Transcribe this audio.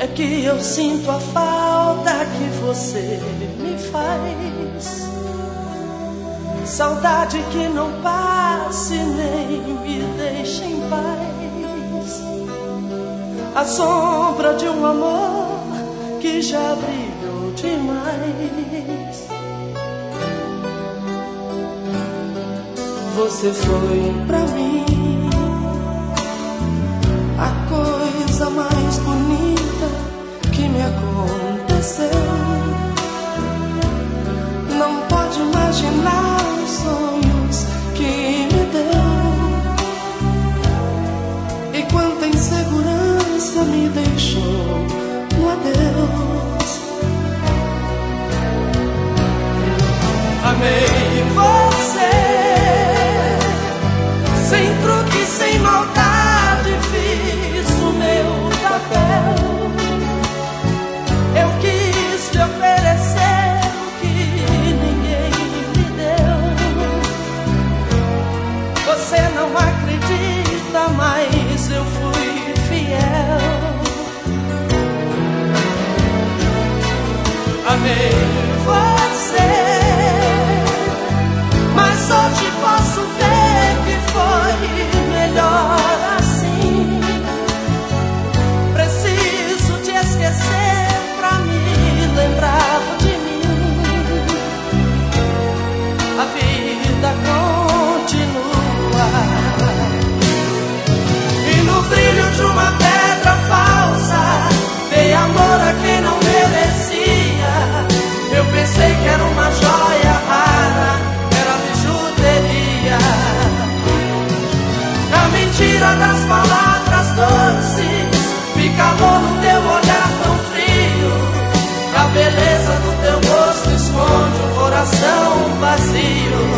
que eu sinto a falta que você me faz. Saudade que não passe nem me deixe em paz. A sombra de um amor que já brilhou demais. Você foi pra mim a coisa mais bonita que me aconteceu. Não pode imaginar os sonhos que me deu. E quanta insegurança me deixou no adeus. Amei você, sem truque, sem maldade, fiz o meu papel. Eu quis te oferecer o que ninguém me deu. Você não acredita, mas eu fui fiel. Amei você, mas hoje posso ver que foi melhor assim. Preciso te esquecer pra me lembrar de mim. A vida continua. E no brilho de uma pedra falsa dei amor a quem não merecia. Eu pensei que era uma joia rara, era bijuteria. A mentira das palavras doces me calou no teu olhar tão frio. A beleza do teu rosto esconde um coração vazio.